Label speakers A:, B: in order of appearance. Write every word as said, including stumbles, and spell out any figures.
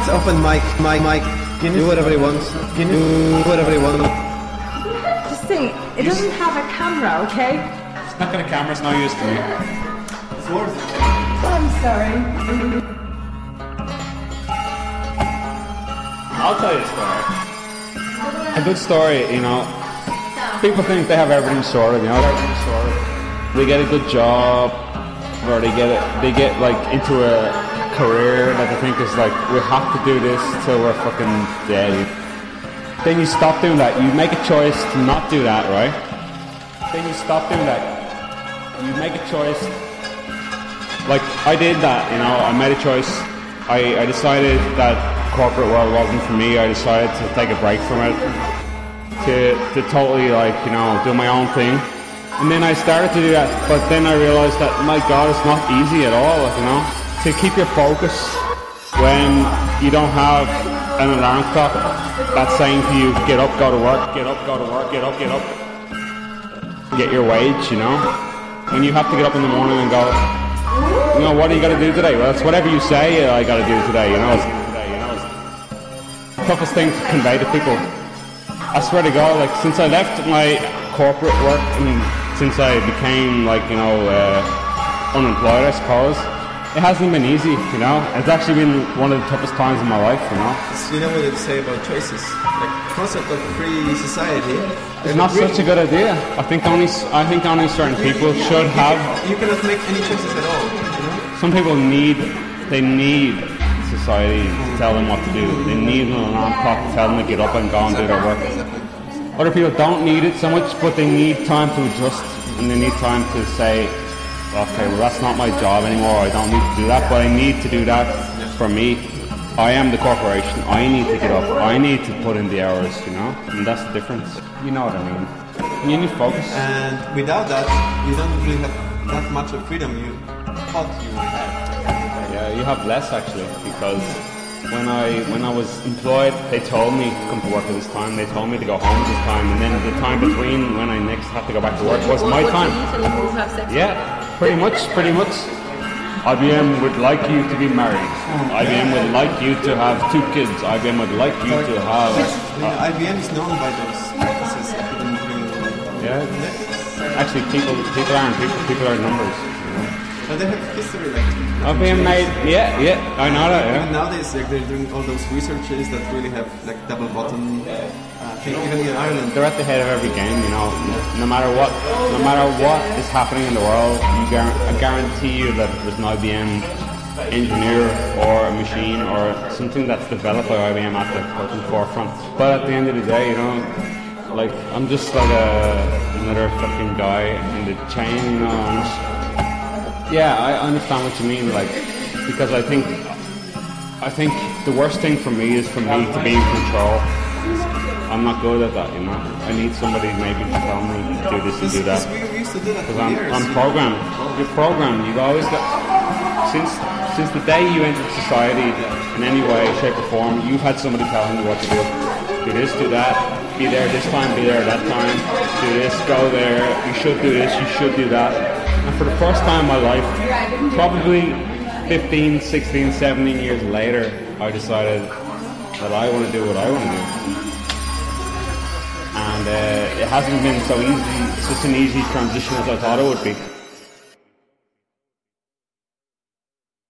A: open mic, mic, mic. Do whatever he wants. Do whatever he wants.
B: Just think, it doesn't have a camera, okay?
C: It's not got a camera, it's no use to me.
A: It's worth it.
B: I'm sorry.
C: I'll tell you a story. A good story, you know. People think they have everything sorted, you know, everything sorted. They get a good job, or they get it, they get like into a career that they think is like, we have to do this till we're fucking dead. Then you stop doing that. You make a choice to not do that, right? Then you stop doing that. You make a choice. Like I did that, you know. I made a choice. I, I decided that corporate world wasn't for me. I decided to take a break from it, to to totally like, you know, do my own thing. And then I started to do that, but then I realized that, my God, it's not easy at all, like, you know, to keep your focus when you don't have an alarm clock that's saying to you, get up, go to work, get up, go to work, get up, get up, get your wage, you know. When you have to get up in the morning and go, you know, what are you going to do today? Well, it's whatever you say I got to do today, you know. It's the toughest thing to convey to people. I swear to God, like, since I left my corporate work and since I became, like, you know, uh, unemployed, I suppose, it hasn't been easy, you know. It's actually been one of the toughest times in my life, you know.
A: You know what they say about choices? Like, concept of free society.
C: It's not such a good idea. I think only, I think only certain people
A: you,
C: should
A: you,
C: have.
A: You cannot make any choices at all, you know.
C: Some people need, they need society to tell them what to do. They need an alarm clock to tell them to get up and go and do their work. Other people don't need it so much, but they need time to adjust, and they need time to say, okay, well, that's not my job anymore. I don't need to do that, but I need to do that for me. I am the corporation. I need to get up. I need to put in the hours, you know, and that's the difference. You know what I mean. You need focus.
A: And without that, you don't really have that much of freedom you thought you would have.
C: Yeah, you have less actually, because when I when I was employed, they told me to come to work at this time. They told me to go home at this time, and then the time between when I next had to go back to work was my time. Yeah, pretty much, pretty much. I B M would like you to be married. I B M would like you to have two kids. I B M would like you to have.
A: Uh, I B M is known by those practices.
C: Yeah. Actually, people people aren't people. People are numbers.
A: But they have history, like.
C: I B M made, yeah, yeah, I know that. Yeah.
A: Even nowadays, like, they're doing all those researches that really have like double bottom. Uh, thing, even in Ireland,
C: they're at the head of every game. You know, no matter what, no matter what is happening in the world, you gar- I guarantee you that there's an I B M engineer or a machine or something that's developed by I B M at the fucking forefront. But at the end of the day, you know, like, I'm just like a another fucking guy in the chain, you know. I'm just, yeah, I understand what you mean, like, because I think, I think the worst thing for me is for me to be in control. I'm not good at that, you know. I need somebody maybe to tell me to do this and do that. Because I'm, I'm programmed. You're programmed. You've always got, since since the day you entered society in any way, shape or form, you've had somebody telling you what to do. Do this, do that. Be there this time, be there that time. Do this, go there. You should do this, you should do that. And for the first time in my life, probably fifteen, sixteen, seventeen years later, I decided that I want to do what I want to do. And uh, it hasn't been so easy, such an easy transition as I thought it would be.